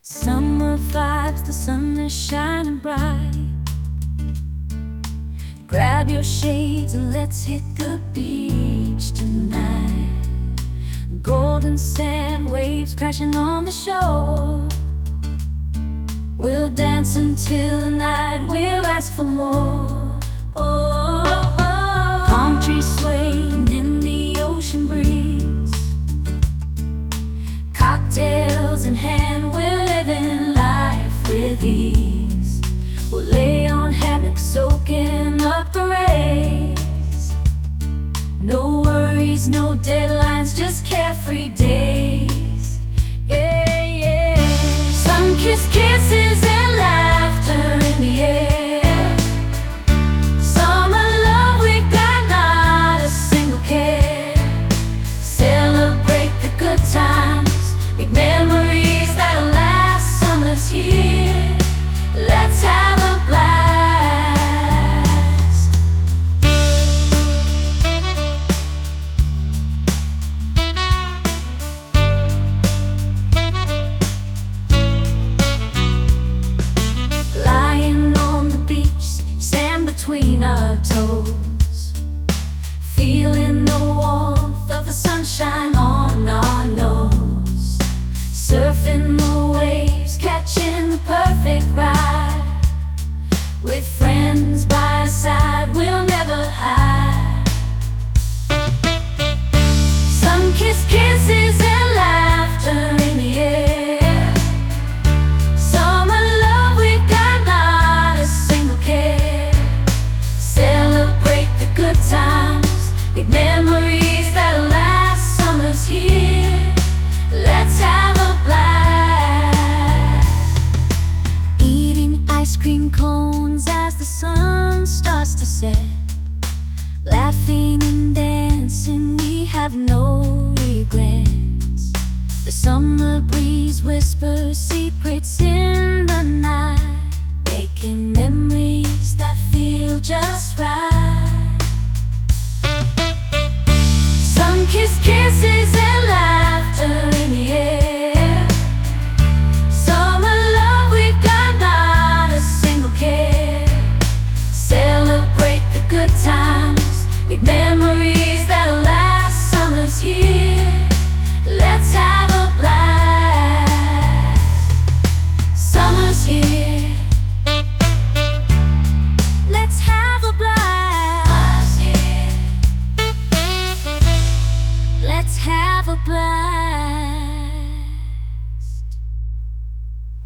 Summer vibes, the sun is shining bright. Grab your shades and let's hit the beach tonight. Golden sand waves crashing on the shore. We'll dance until the night, we'll ask for more. Palm trees swaying in the ocean breeze. Cocktails in hand, we're living life with ease. We'll lay on hammocks soaking up the rays. No worries, no deadlines, just carefree days. Yeah, yeah. Sun-kissed kisses and laughter in the air. Summer love, we got not a single care. Celebrate the good times, make memories that'll last. Summer's here, let's have a blast. Lying on the beach, sand between our toes, feeling the warmth of the sunshine on our nose. Surfing the waves, catching the perfect ride. With friends by our side, we'll never hide. Sun-kissed kisses and laughter in the air. Summer love, we got not a single care. Celebrate the good times, make memories that'll last. Summer's here, let's have a blast. Eating ice cream cones as the sun starts to set. Laughing and dancing, we have no regrets. The summer breeze whispers secrets in the night, making memories that feel just right. Sun-kissed kisses and laughter